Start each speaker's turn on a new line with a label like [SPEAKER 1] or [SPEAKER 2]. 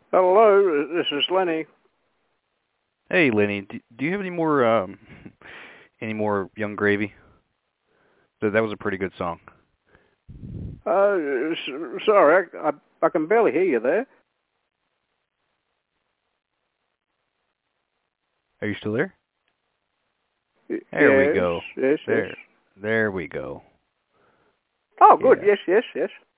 [SPEAKER 1] Hello, this is Lenny.
[SPEAKER 2] Hey, Lenny, do you have any more Young Gravy? That was a pretty good song.
[SPEAKER 1] Uh, Sorry, I can barely hear you there.
[SPEAKER 2] Are you still there? There we
[SPEAKER 1] Yes,
[SPEAKER 2] go.
[SPEAKER 1] yes, yes.
[SPEAKER 2] There we go.
[SPEAKER 1] Oh, good.
[SPEAKER 2] Yeah.
[SPEAKER 1] Yes, yes, yes.